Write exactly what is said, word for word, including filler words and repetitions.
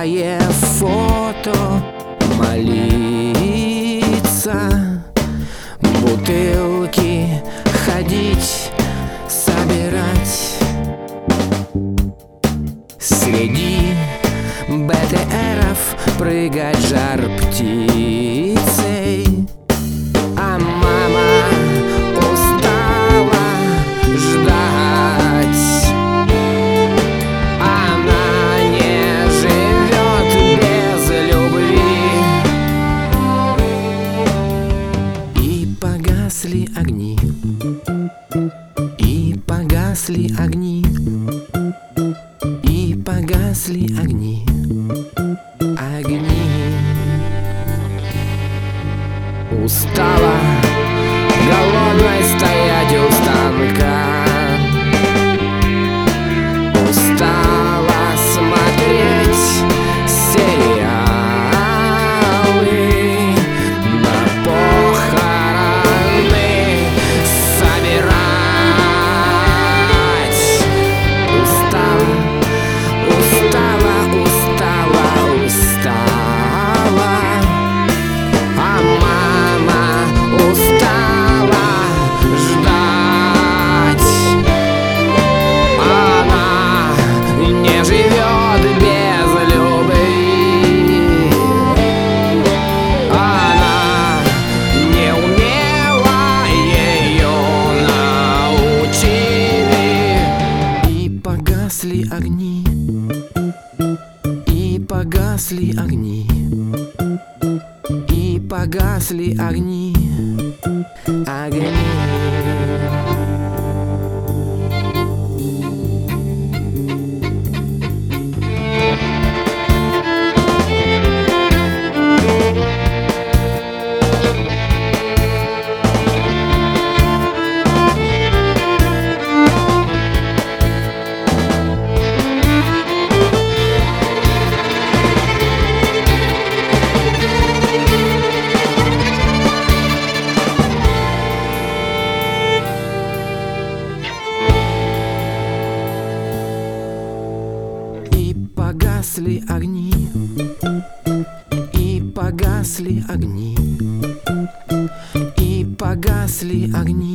старое фото молиться, бутылки ходить, собирать. Среди БТРов прыгать жар птицей. А мама устала ждать. Она не живет без любви. И погасли огни, и погасли огни, и погасли огни, огни. Устала голодной стоять у станка. Устала смотреть сериалы, на похороны собирать. Устала, устала, устала, устала. А мама устала ждать. Она не живет без любви. Она не умела, ее научили. И погасли огни, и погасли огни, и погасли огни, огни. Погасли огни, и погасли огни, и погасли огни.